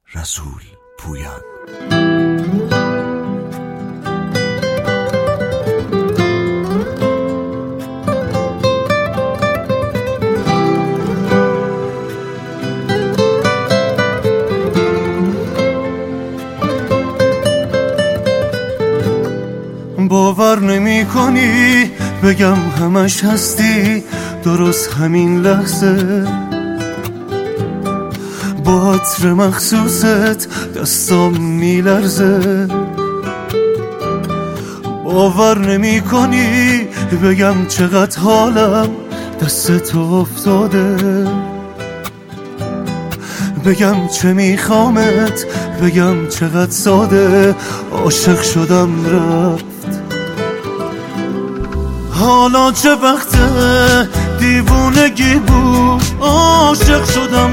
رسول پویان. باور نمی کنی بگم همش هستی، درست همین لحظه با عطر مخصوصت دستام میلرزه. باور نمی کنی بگم چقدر حالم دست تو افتاده، بگم چه میخوامت، بگم چقدر ساده عاشق شدم رفت. حالا چه وقته دیوونگی بود، عاشق شدم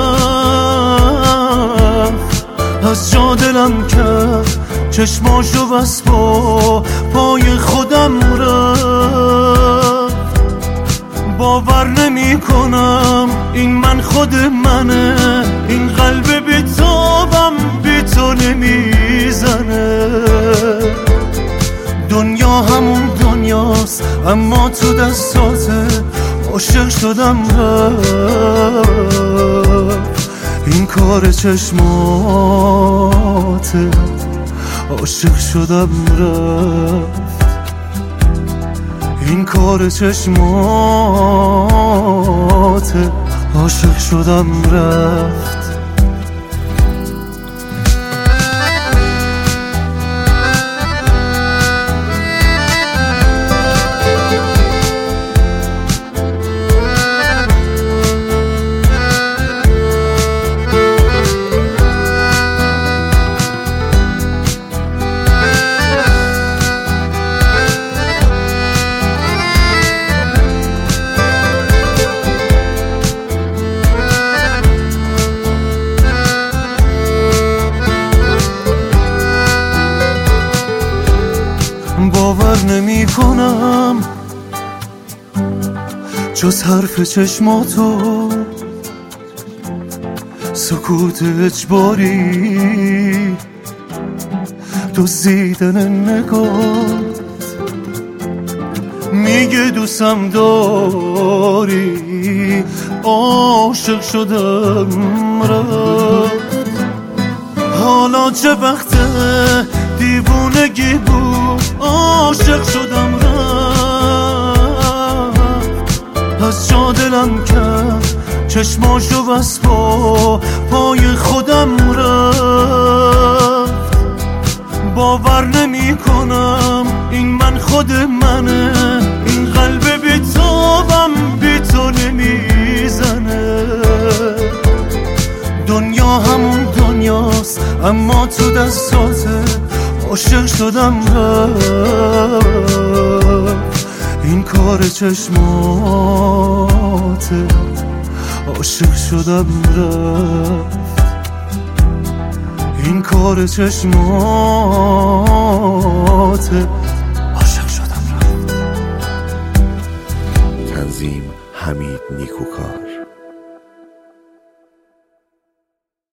رفت. از جا دلم کرد چشماشو بس با پای خودم رفت. باور نمی کنم این من خود منه، این قلب بیتابم بی تو نمیزنه. دنیا همون دنیاست اما تو دستاته، عاشق شدم رفت. این کار چشماته، عاشق شدم رفت. این کار چشماته، عاشق شدم رفت. باور نمی کنم جز حرف چشماتو، سکوت اجباری، دزدیدن نگات، میگه دوستم داری، عاشق شدم رفت. حالا چه وقته دیوونگی بود، عاشق شدم رفت. از جا دلم کرد چشماشو بس با پای خودم رفت. باور نمی کنم این من خود منه، این قلب بیتابم بی تو نمیزنه. دنیا همون دنیاست اما تو دستاته، عاشق شدم رفت. این کار چشماته، عاشق شدم رفت. این کار چشماته، عاشق شدم رفت. تنظیم حمید نیکو.